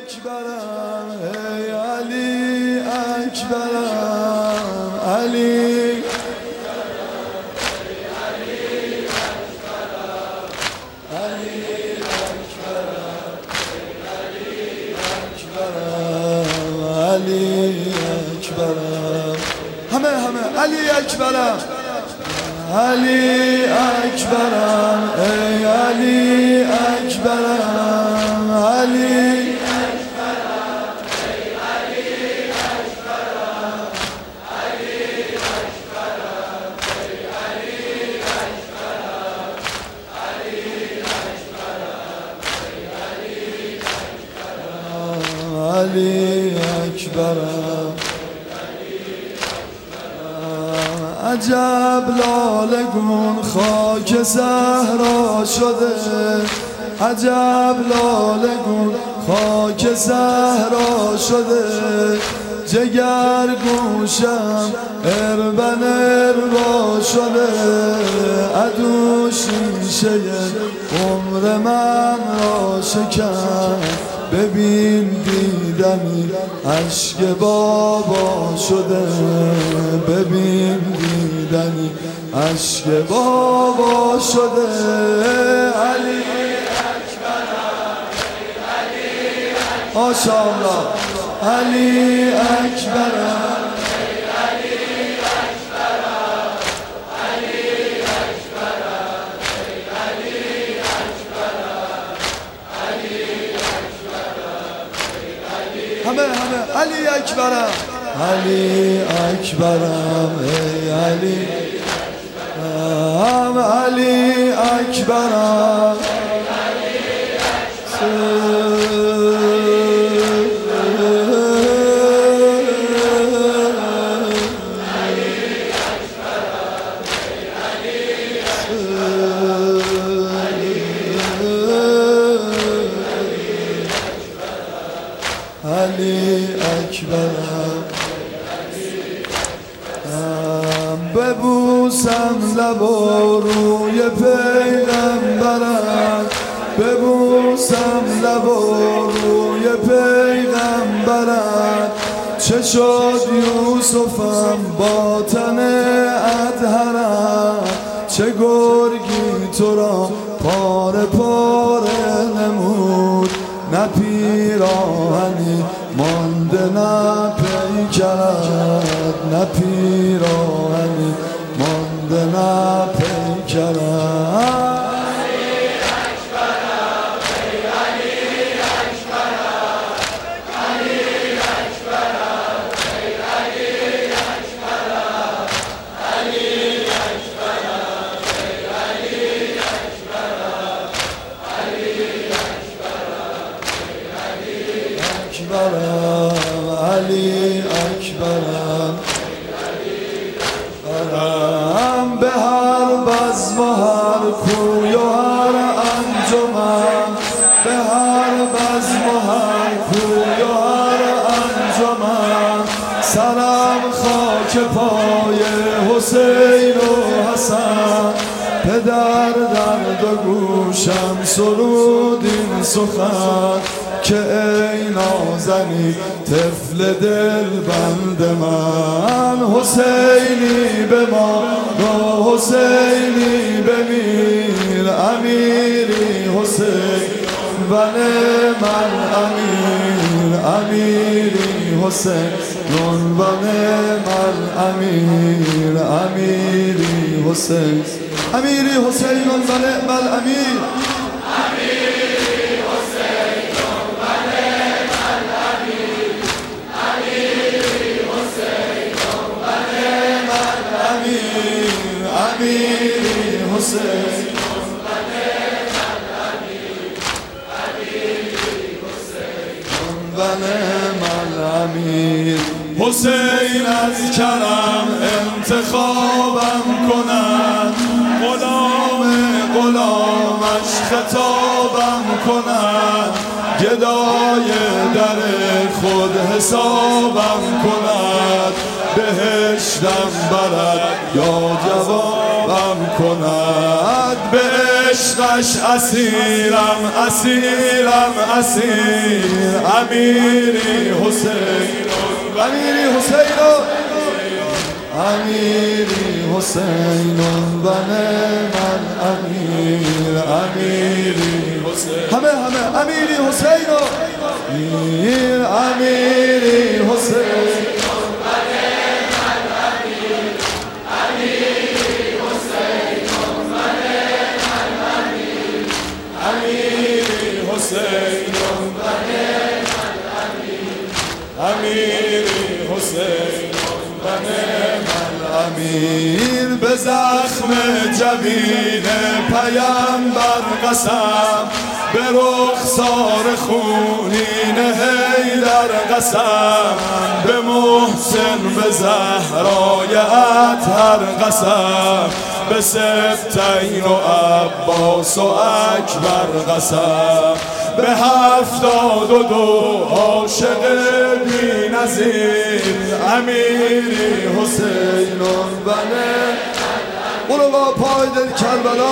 اکبرم ای علی اکبرم علی علی اکبرم همه علی اکبرم علی اکبرم ای علی اکبرم علی علی اکبرم عجب لاله گون خاک صحرا شده عجب لاله گون خاک صحرا شده جگر گوشم اربن اربا شده عدو شیشه عمر من را شکن ببین دیدنی عشق بابا شده ببین دیدنی عشق بابا شده علی اکبرم علی ماشاءالله علی اکبرم همه علی اکبرم علی اکبرم ای علی علی اکبرم علی اکبرم ببوسم لب و روی پیغمبرم ببوسم لب و روی پیغمبرم چه شد یوسفم با تن ادهرم چه گرگی تو را پاره پاره نمود نه پیراهنی مانده نه پیکرت نه پیراهنی مانده نه پیکرت علی اکبرم به هر بزم و هر کوی و هر انجمن به هر بزم و هر کوی و هر انجمن سرم خاک پای حسین و حسن پدر در دو گوشم سرود این سخن که ای نازنی طفل دل بند من حسینی بمان و حسینی بمیر امیری حسین و من امیر امیری حسین و من امیر امیری حسین امیری حسین و من امیر امیری حسین و من امیر حسین از کرم انتخابم کند غلامش خطابم کند گدای در خود حسابم کند بهشتم برد یا جوابم کند بهشت عشقش اسیرم اسیرم اسیر امیری حسین امیری حسین امیری حسین و من امیر امیری حسین همه امیری حسین امیری حسین امیری حسین امیر به زخم جبین پیامبر قسم به رخسار خونین حیدر قسم به محسن به زهرای اطهر قسم به سبتین و عباس و اکبر قسم به 72 عاشق بی نظیر امیری حسین بنه برو با پای دل کربلا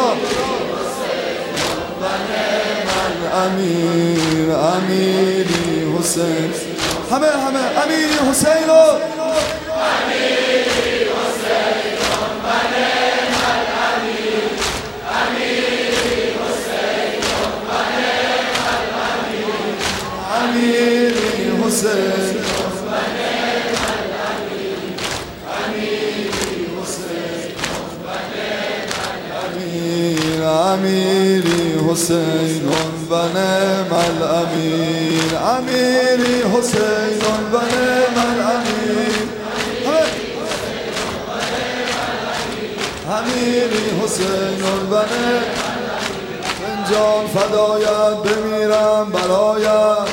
امیر امیری حسین همه امیری حسین امیری حسین امیری حسین و نعم الامیر امیری حسین و نعم الامیر امیری حسین و نعم جان فدایت بمیرم برایت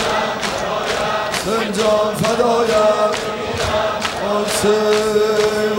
جان فدایت حسین